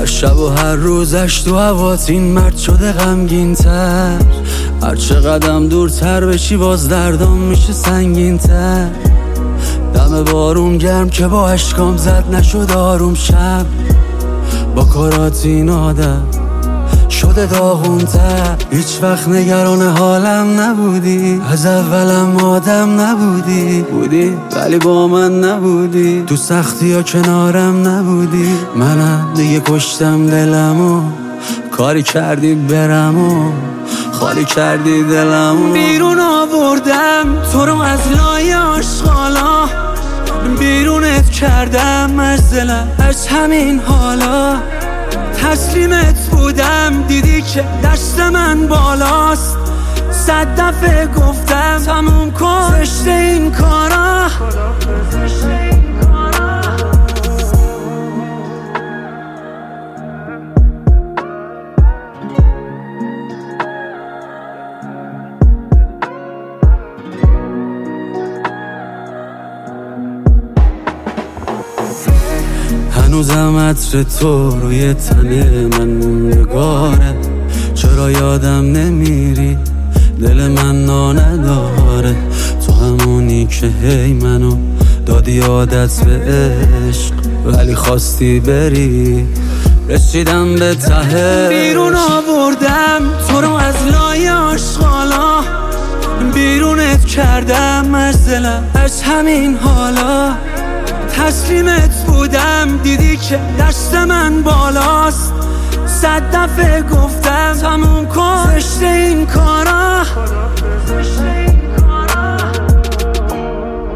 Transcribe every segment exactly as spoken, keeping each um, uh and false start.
شب و هر روزش تو هوات این مرد شده غمگین تر. هر چه قدم دورتر بشی باز دردام میشه سنگین تر. دم بارون گرم که با اشکام زد نشد آروم شب. با کارات این آدم شده داغون تر. هیچ وقت نگران حالم نبودی، از اولم آدم نبودی. بودی ولی با من نبودی، تو سختی ها کنارم نبودی. منم دیگه کشتم دلمو، کاری کردی برم و خالی کردی دلمو. بیرون آوردم تو رو از لای آشغالا، بیرونت کردم از دلم از همین حالا. تسلیمت بودم دیدی که دست من بالاست. صد دفعه گفتم تموم کن زشت این کارا. هنوزم عطر تو روی تن من موندگاره. چرا یادم نمیری دل من نانه داره. تو همونی که هی منو دادی عادت به عشق، ولی خواستی بری رسیدم به ته. بیرون آوردم تو رو از لای آشغالا، بیرونت کردم از دلم از همین حالا. تسلیمت بودم دیدی که دست من بالاست. صد دفعه گفتم تموم کن زشت این کارا.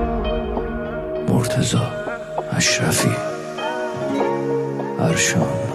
مرتضی اشرفی، ارشان.